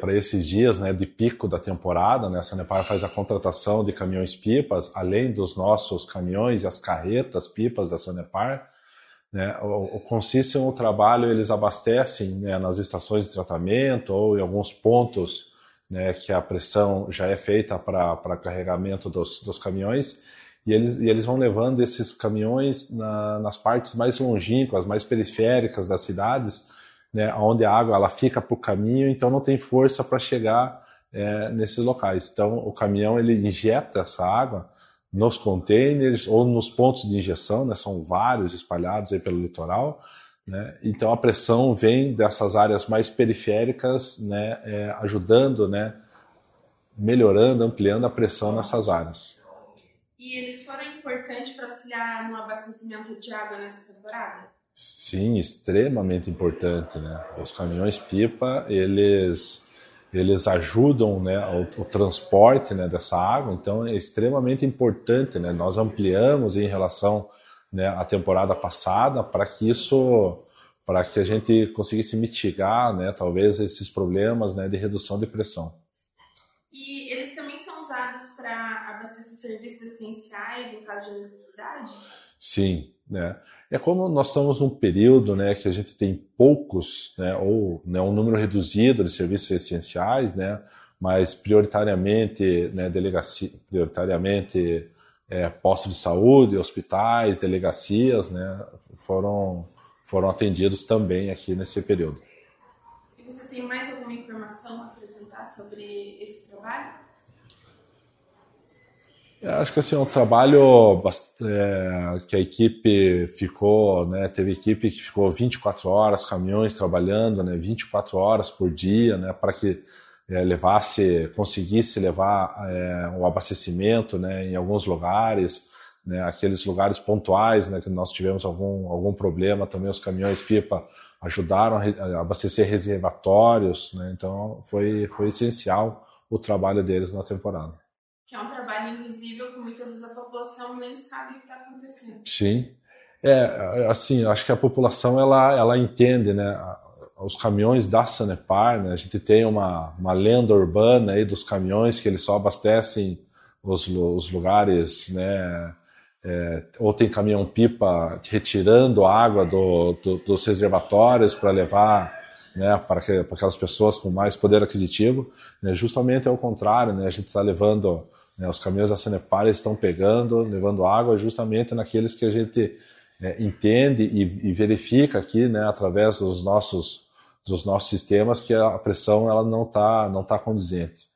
esses dias, né, de pico da temporada, né, a Sanepar faz a contratação de caminhões-pipas, além dos nossos caminhões e as carretas-pipas da Sanepar, né, consiste no trabalho, eles abastecem, né, nas estações de tratamento ou em alguns pontos, né, que a pressão já é feita para carregamento dos caminhões, e eles vão levando esses caminhões nas partes mais longínquas, mais periféricas das cidades, né, onde a água ela fica para o caminho, então não tem força para chegar nesses locais. Então o caminhão ele injeta essa água nos containers ou nos pontos de injeção, né, são vários espalhados aí pelo litoral, né, então a pressão vem dessas áreas mais periféricas, né, ajudando, né, melhorando, ampliando a pressão nessas áreas. E eles foram importantes para auxiliar no abastecimento de água nessa temporada? Sim, extremamente importante, né? Os caminhões-pipa, eles ajudam, né, o transporte, né, dessa água, então é extremamente importante, né? Nós ampliamos em relação, né, à temporada passada para que a gente conseguisse mitigar, né, talvez esses problemas, né, de redução de pressão. E eles também são usados para abastecer serviços essenciais em caso de necessidade? Sim, né? É como nós estamos num período, né, que a gente tem poucos, né, ou, né, um número reduzido de serviços essenciais, né, mas prioritariamente, né, postos de saúde, hospitais, delegacias, né, foram atendidos também aqui nesse período. E você tem mais alguma informação a acrescentar sobre esse trabalho? Acho que assim, é um trabalho que a equipe ficou, né, teve equipe que ficou 24 horas, caminhões trabalhando, né, 24 horas por dia, né, para que conseguisse levar o abastecimento, né, em alguns lugares, né, aqueles lugares pontuais, né, que nós tivemos algum problema, também os caminhões-pipa ajudaram a abastecer reservatórios, né, então foi essencial o trabalho deles na temporada. Que é um trabalho invisível que muitas vezes a população nem sabe o que está acontecendo. Sim. Assim, acho que a população ela entende, né, os caminhões da Sanepar, né, a gente tem uma lenda urbana aí dos caminhões que eles só abastecem os lugares, né, ou tem caminhão-pipa retirando água dos reservatórios para levar, né, para aquelas pessoas com mais poder aquisitivo, né, justamente é o contrário, né, a gente está levando, né, os caminhões da Sanepar estão levando água justamente naqueles que a gente entende e verifica aqui, né, através dos nossos sistemas que a pressão ela não tá condizente.